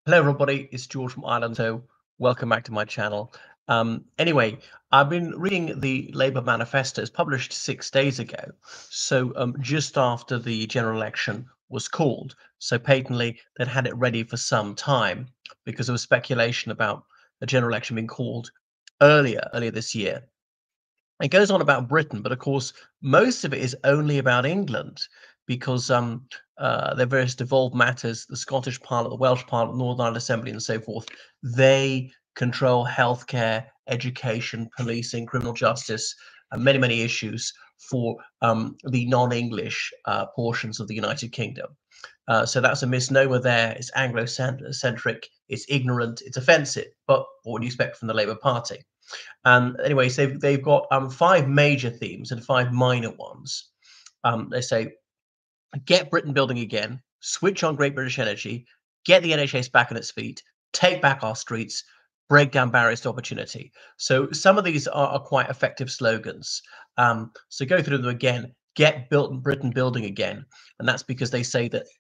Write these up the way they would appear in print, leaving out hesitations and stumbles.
Hello, everybody. It's George from Ireland. So, welcome back to my channel. Anyway, I've been reading the Labour manifesto. It's published 6 days ago. So, just after the general election was called. So, patently, they'd had it ready for some time because there was speculation about a general election being called earlier this year. It goes on about Britain, but of course, most of it is only about England because there are various devolved matters, the Scottish Parliament, the Welsh Parliament, Northern Ireland Assembly, and so forth. They control healthcare, education, policing, criminal justice, and many issues for the non-English portions of the United Kingdom. So that's a misnomer there. It's Anglo-centric, it's ignorant, it's offensive. But what would you expect from the Labour Party? Anyway, so they've got five major themes and five minor ones. They say, get Britain building again, switch on Great British Energy, get the NHS back on its feet, take back our streets, break down barriers to opportunity. So some of these are quite effective slogans. So go through them again. Get Britain building again, and that's because they say that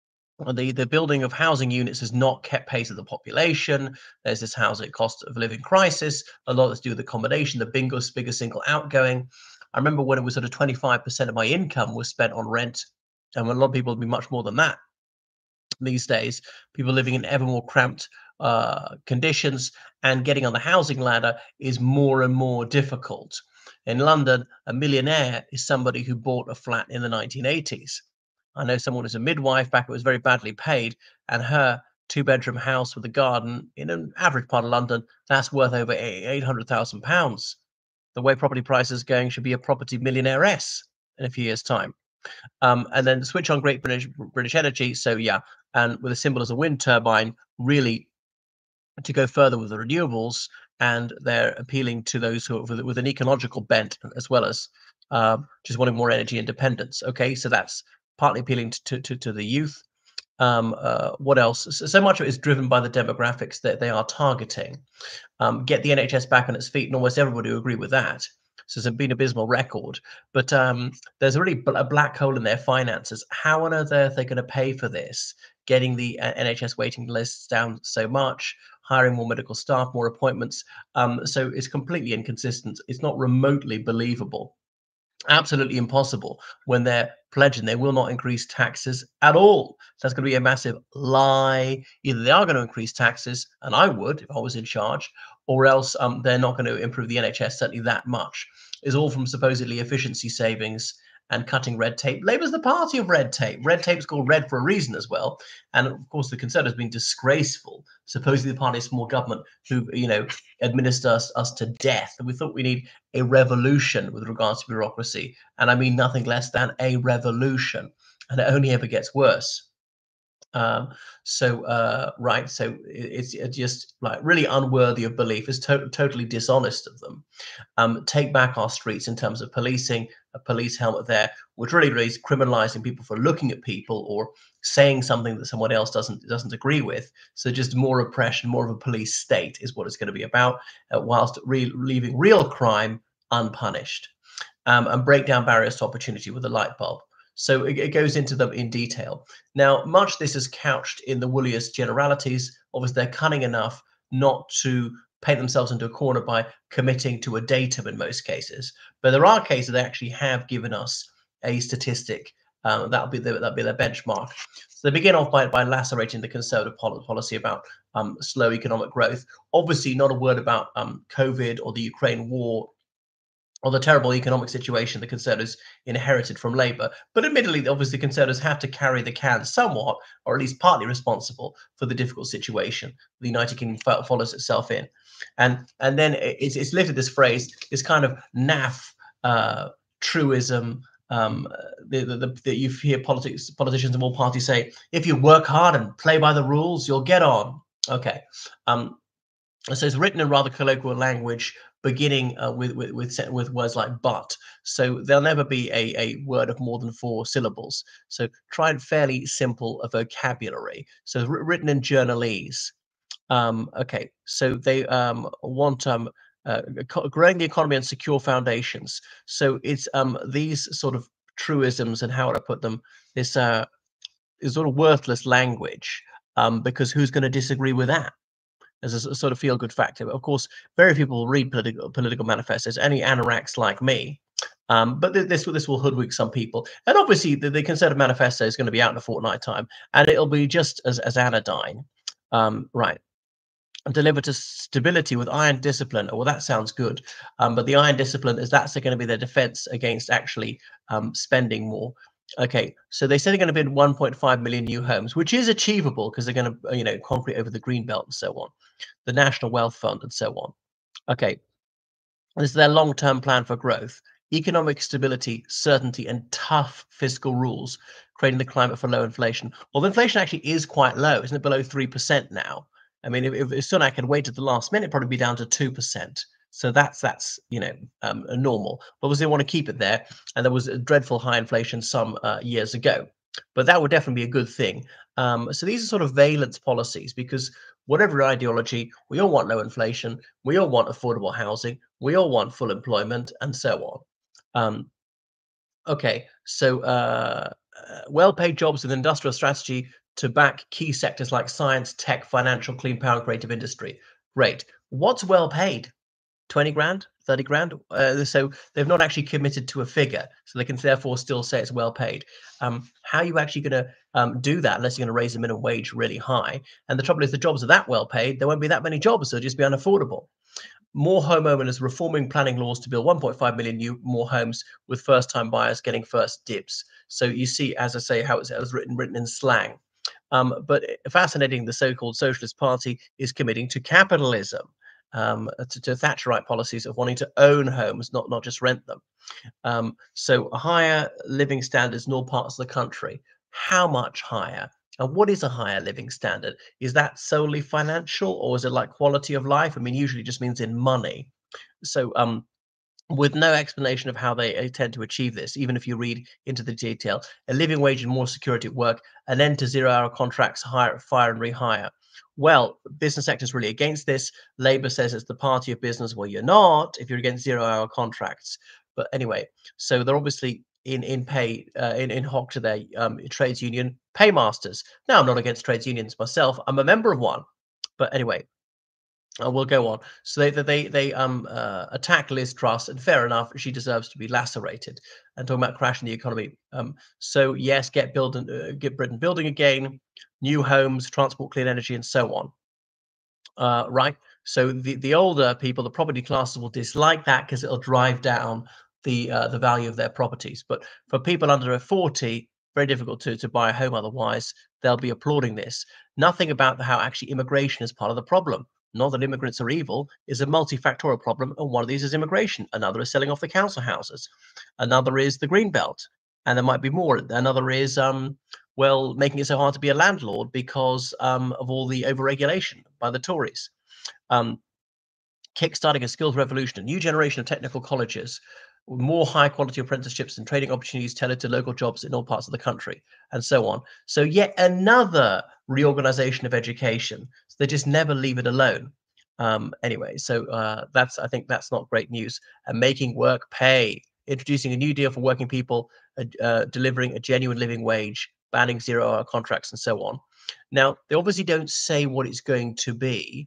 the building of housing units has not kept pace with the population. There's this housing cost of living crisis. A lot that's due to the accommodation, the biggest single outgoing. I remember when it was sort of 25% of my income was spent on rent, and a lot of people would be much more than that these days. People living in ever more cramped conditions, and getting on the housing ladder is more and more difficult. In London, a millionaire is somebody who bought a flat in the 1980s. I know someone who's a midwife back, it was very badly paid, and her two-bedroom house with a garden in an average part of London, that's worth over £800,000. The way property prices are going, should be a property millionairess in a few years' time. And then switch on British Energy. So yeah, and with a symbol as a wind turbine, really to go further with the renewables, and they're appealing to those who with an ecological bent as well as just wanting more energy independence. Okay, so that's partly appealing to the youth. What else? So much of it is driven by the demographics that they are targeting. Get the NHS back on its feet, and almost everybody will agree with that. So it's been an abysmal record, but there's really a black hole in their finances. How on earth are they going to pay for this? Getting the NHS waiting lists down so much, hiring more medical staff, more appointments. So it's completely inconsistent. It's not remotely believable. Absolutely impossible when they're pledging they will not increase taxes at all. That's going to be a massive lie. Either they are going to increase taxes, and I would if I was in charge, or else they're not going to improve the NHS certainly that much. It's all from supposedly efficiency savings and cutting red tape. Labour's the party of red tape. Red tape's called red for a reason as well. And of course, the Conservatives have been disgraceful. Supposedly the party of small government who, administer us to death. And we thought we need a revolution with regards to bureaucracy. And I mean nothing less than a revolution. And it only ever gets worse. Right, so it's just like really unworthy of belief. It's totally dishonest of them. Take back our streets in terms of policing, a police helmet there, which really is criminalizing people for looking at people or saying something that someone else doesn't agree with. So just more oppression, more of a police state is what it's going to be about, whilst leaving real crime unpunished. And break down barriers to opportunity with a light bulb. So it goes into them in detail. Now, much of this is couched in the woolliest generalities. Obviously, they're cunning enough not to paint themselves into a corner by committing to a datum in most cases. But there are cases they actually have given us a statistic. That'll be their benchmark. So they begin off by lacerating the Conservative policy about slow economic growth. Obviously, not a word about COVID or the Ukraine war or the terrible economic situation the Conservatives inherited from Labour. But admittedly, obviously, Conservatives have to carry the can somewhat, or at least partly responsible for the difficult situation the United Kingdom follows itself in. And then it's lifted this phrase, this kind of naff truism that you hear politicians of all parties say, if you work hard and play by the rules, you'll get on. Okay. So it's written in rather colloquial language, beginning with words like "but." So there'll never be a word of more than 4 syllables. So try and fairly simple a vocabulary. So written in journalese. Okay, so they want growing the economy on secure foundations. So it's these sort of truisms and how would I put them? This is sort of worthless language. because who's going to disagree with that? As a sort of feel-good factor. Of course, very few people read political manifestos. Any anoraks like me, but this will hoodwink some people. And obviously, the Conservative Manifesto is going to be out in a fortnight time, and it'll be just as anodyne, right? Deliver to stability with iron discipline. Well, that sounds good, but the iron discipline is that's going to be their defense against actually spending more. Okay, so they say they're going to build 1.5 million new homes, which is achievable because they're going to, concrete over the green belt and so on, the National Wealth Fund and so on. Okay, this is their long-term plan for growth, economic stability, certainty, and tough fiscal rules, creating the climate for low inflation. Well, the inflation actually is quite low, isn't it? Below 3% now. I mean, if Sunak had waited the last minute, it'd probably be down to 2%. So that's normal. But obviously, they want to keep it there, and there was a dreadful high inflation some years ago. But that would definitely be a good thing. So these are sort of valence policies because whatever ideology, we all want low inflation, we all want affordable housing, we all want full employment, and so on. Okay, so well-paid jobs with industrial strategy to back key sectors like science, tech, financial, clean power, and creative industry. Great. What's well paid? 20 grand, 30 grand. So they've not actually committed to a figure, so they can therefore still say it's well paid. How are you actually going to do that unless you're going to raise the minimum wage really high? And the trouble is, the jobs are that well paid, there won't be that many jobs, they'll just be unaffordable. More homeowners reforming planning laws to build 1.5 million more homes with first-time buyers getting first dibs. So you see, as I say, how it was written in slang. But fascinating, the so-called Socialist Party is committing to capitalism, to Thatcherite policies of wanting to own homes, not just rent them. So higher living standards in all parts of the country. How much higher? And what is a higher living standard? Is that solely financial, or is it like quality of life? I mean, usually it just means in money. So with no explanation of how they intend to achieve this, even if you read into the detail, a living wage and more security at work, an end to zero-hour contracts, fire and rehire. Well, business sector is really against this. Labour says it's the party of business. Well, you're not if you're against zero-hour contracts. But anyway, so they're obviously in hock to their trades union paymasters. Now, I'm not against trades unions myself. I'm a member of one. But anyway, we'll go on. So they attack Liz Truss, and fair enough, she deserves to be lacerated. And talking about crashing the economy. So yes, get Britain building again, new homes, transport, clean energy, and so on. Right. So the older people, the property classes, will dislike that because it'll drive down the value of their properties. But for people under 40, very difficult to buy a home otherwise. They'll be applauding this. Nothing about how actually immigration is part of the problem. Not that immigrants are evil, is a multifactorial problem, and one of these is immigration. Another is selling off the council houses. Another is the green belt, and there might be more. Another is well, making it so hard to be a landlord because of all the overregulation by the Tories. Kickstarting a skills revolution, a new generation of technical colleges, more high quality apprenticeships and training opportunities tailored to local jobs in all parts of the country, and so on. So yet another reorganization of education. So they just never leave it alone. Anyway, so I think that's not great news. And making work pay, introducing a new deal for working people, delivering a genuine living wage, banning zero-hour contracts, and so on. Now, they obviously don't say what it's going to be,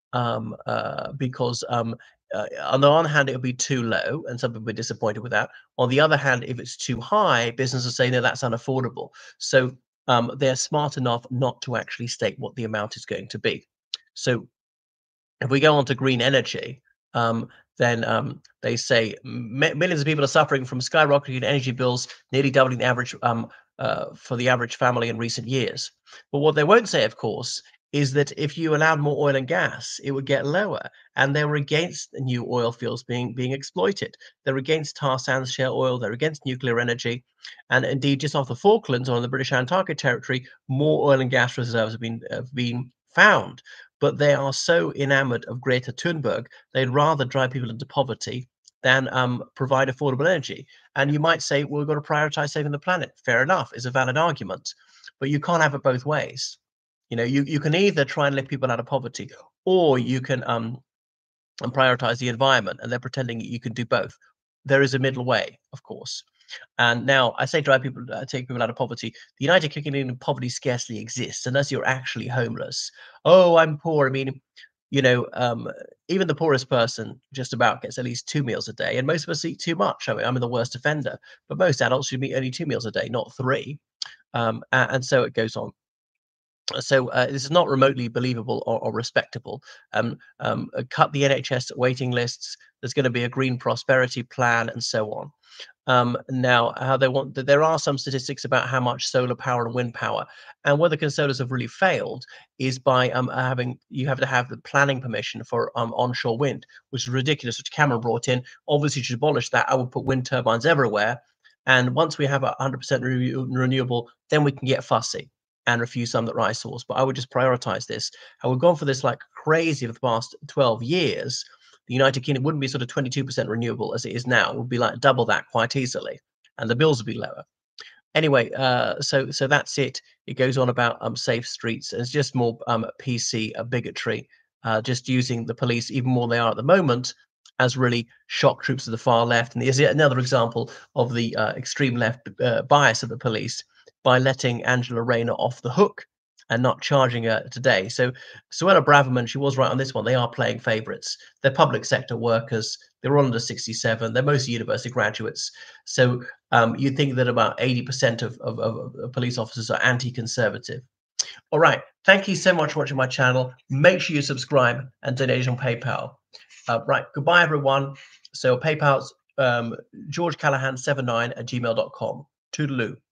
because on the one hand, it'll be too low, and some people are disappointed with that. On the other hand, if it's too high, businesses say, no, that's unaffordable. So they're smart enough not to actually state what the amount is going to be. So if we go on to green energy, then they say millions of people are suffering from skyrocketing energy bills, nearly doubling the average for the average family in recent years. But what they won't say, of course, is that if you allowed more oil and gas, it would get lower. And they were against the new oil fields being exploited. They're against tar sands, shale oil. They're against nuclear energy. And indeed, just off the Falklands or in the British Antarctic territory, more oil and gas reserves have been found. But they are so enamored of Greta Thunberg, they'd rather drive people into poverty than provide affordable energy. And you might say, well, we've got to prioritize saving the planet. Fair enough, is a valid argument. But you can't have it both ways. You can either try and lift people out of poverty, or you can and prioritize the environment, and they're pretending you can do both. There is a middle way, of course. And now I say drive people, take people out of poverty. The United Kingdom poverty scarcely exists unless you're actually homeless. Oh, I'm poor. I mean, you know, even the poorest person just about gets at least 2 meals a day, and most of us eat too much. I mean, I'm the worst offender, but most adults should eat only 2 meals a day, not three. And so it goes on. So this is not remotely believable or respectable. Cut the NHS waiting lists. There's going to be a green prosperity plan, and so on. Now, how they want that there are some statistics about how much solar power and wind power, and where the consolers have really failed is by having you have to have the planning permission for onshore wind, which is ridiculous, which Cameron brought in. Obviously, to abolish that, I would put wind turbines everywhere, and once we have 100% renewable, then we can get fussy and refuse some that rise source. But I would just prioritize this. And we've gone for this like crazy for the past 12 years. The United Kingdom wouldn't be sort of 22% renewable as it is now. It would be like double that quite easily, and the bills would be lower. Anyway, so that's it. It goes on about safe streets. It's just more PC bigotry, just using the police even more than they are at the moment as really shock troops of the far left. And there's yet another example of the extreme left bias of the police by letting Angela Rayner off the hook and not charging her today. So Suella Braverman, she was right on this one. They are playing favourites. They're public sector workers. They're all under 67. They're mostly university graduates. So you'd think that about 80% of police officers are anti-conservative. All right. Thank you so much for watching my channel. Make sure you subscribe and donate on PayPal. Right. Goodbye, everyone. So PayPal's georgecallahan79@gmail.com. Toodaloo.